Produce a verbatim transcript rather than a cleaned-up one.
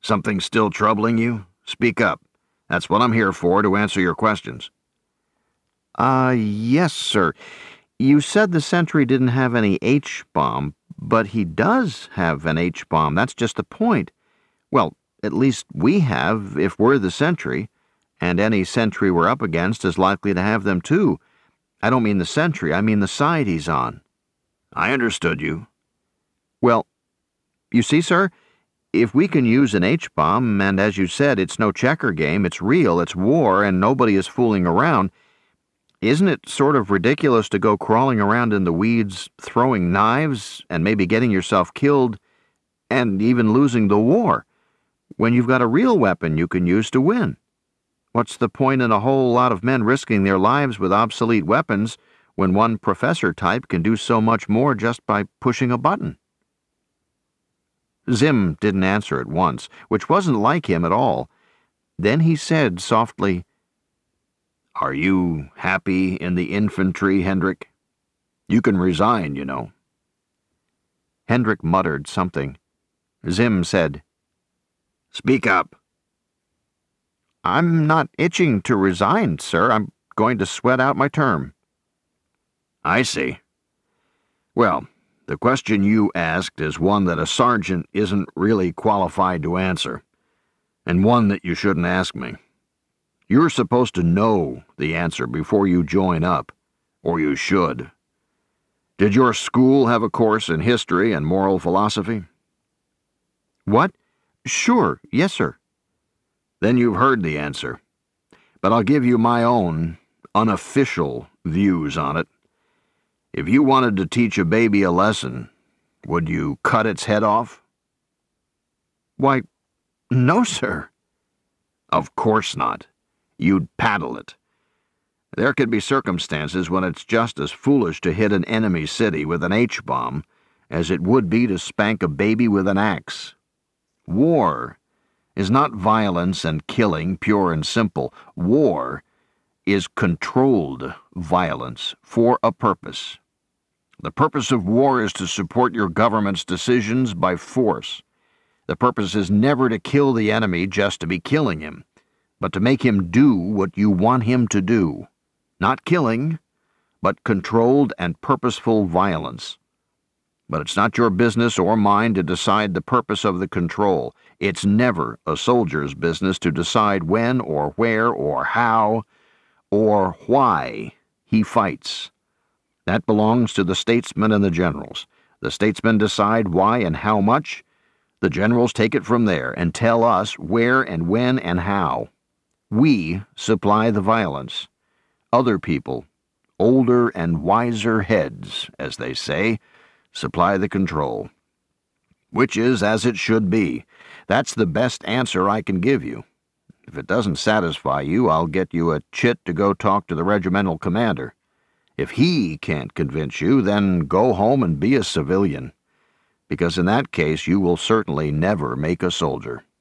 Something still troubling you? Speak up. That's what I'm here for, to answer your questions. Uh, yes, sir. You said the sentry didn't have any H-bomb, but he does have an H-bomb. That's just the point. Well, at least we have, if we're the sentry, and any sentry we're up against is likely to have them too. I don't mean the sentry, I mean the side he's on. I understood you. Well, you see, sir, if we can use an H-bomb, and as you said, it's no checker game, it's real, it's war, and nobody is fooling around, isn't it sort of ridiculous to go crawling around in the weeds, throwing knives, and maybe getting yourself killed, and even losing the war, when you've got a real weapon you can use to win? What's the point in a whole lot of men risking their lives with obsolete weapons when one professor type can do so much more just by pushing a button? Zim didn't answer at once, which wasn't like him at all. Then he said softly, "Are you happy in the infantry, Hendrik? You can resign, you know." Hendrik muttered something. Zim said, "Speak up." "I'm not itching to resign, sir. I'm going to sweat out my term." "I see. Well, the question you asked is one that a sergeant isn't really qualified to answer, and one that you shouldn't ask me. You're supposed to know the answer before you join up, or you should. Did your school have a course in history and moral philosophy?" "What? Sure, yes, sir." Then you've heard the answer, but I'll give you my own, unofficial views on it. If you wanted to teach a baby a lesson, would you cut its head off? "Why, no, sir." "Of course not. You'd paddle it. There could be circumstances when it's just as foolish to hit an enemy city with an H-bomb as it would be to spank a baby with an axe. War is not violence and killing, pure and simple. War is controlled violence for a purpose. The purpose of war is to support your government's decisions by force. The purpose is never to kill the enemy just to be killing him, but to make him do what you want him to do. Not killing, but controlled and purposeful violence. But it's not your business or mine to decide the purpose of the control. It's never a soldier's business to decide when or where or how or why he fights. That belongs to the statesmen and the generals. The statesmen decide why and how much. The generals take it from there and tell us where and when and how. We supply the violence. Other people, older and wiser heads, as they say, supply the control. Which is as it should be. That's the best answer I can give you. If it doesn't satisfy you, I'll get you a chit to go talk to the regimental commander. If he can't convince you, then go home and be a civilian, because in that case you will certainly never make a soldier.